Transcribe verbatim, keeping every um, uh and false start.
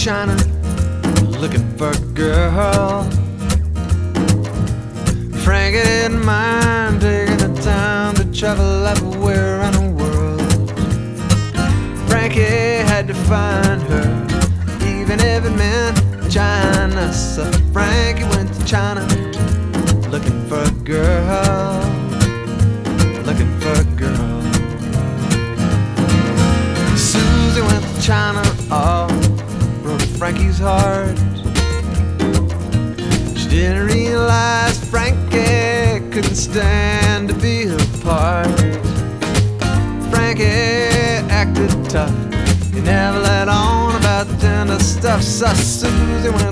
China looking for a girl. Frankie didn't mind taking the time to travel everywhere around the world. Frankie had to find her, even if it meant China. So Frankie went to China looking for a girl, looking for a girl. Susie went to China, oh, broke Frankie's heart. She didn't realize Frankie couldn't stand to be apart. Frankie acted tough, he never let on about the tender stuff. So Susie went